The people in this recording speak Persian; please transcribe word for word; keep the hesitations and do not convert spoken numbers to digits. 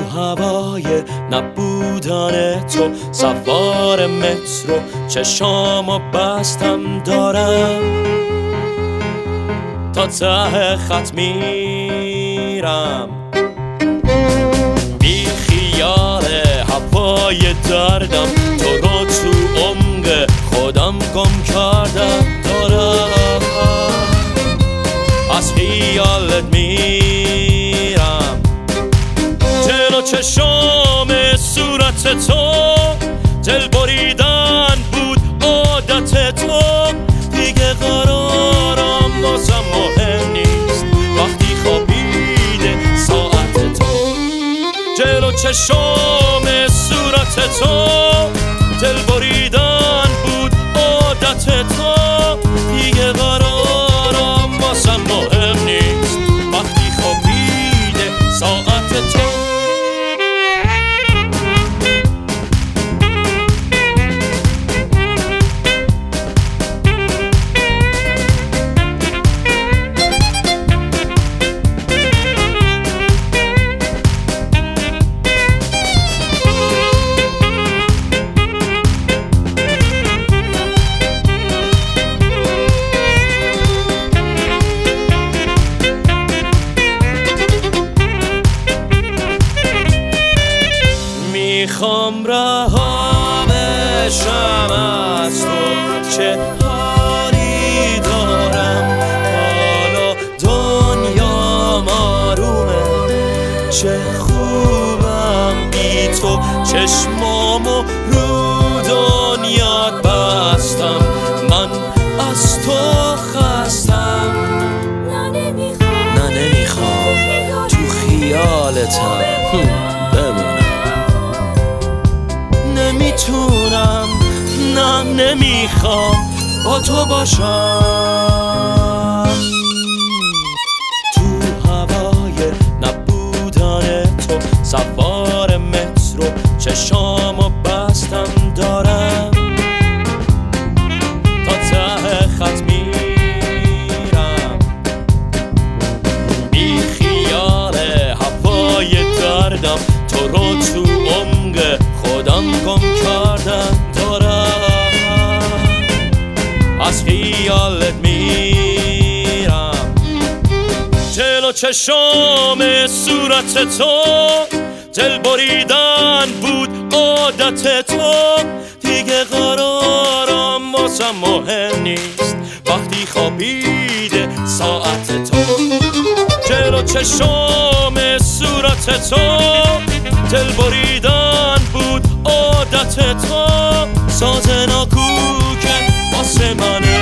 هوای نبودن تو سوار مترو چشامو بستم دارم تا ته خط میرم بی خیال هوای دردم تو رو تو عمق خودم گم کردم دارم از خیالت میرم جلو چشام صورت تو دل بریدن بود عادت تو دیگه قرارم واسم مهم نیست وقتی خوابیده ساعت تو جلو چشام صورت تو دل بریدن بود عادت تو دیگه قرارم واسم مهم نیست وقتی خوابیده ساعت تو میخوام رها بشم از تو چه حالی دارم حالا دنیا آرومه چه خوبم بی تو چشمامو رو دنیات بستم من از تو خستم نه نمیخوام نه نمیخوام تو خیالتم بمونم نمیتونم نه نمیخوام با تو باشم تو هوای نبودن تو سوار مترو چشامو بستم دارم تا ته خط میرم بی خیال هوای دردم تو رو تو عمق خودم گم کردم دارم از خیالت میرم جلو چشام صورت تو دل بریدن بود عادت تو دیگه قرارم واسم مهم نیست وقتی خوابیده ساعت تو جلو چشام صورت تو دل بریدن بود عادت تو ساز ناکوکه واسه منه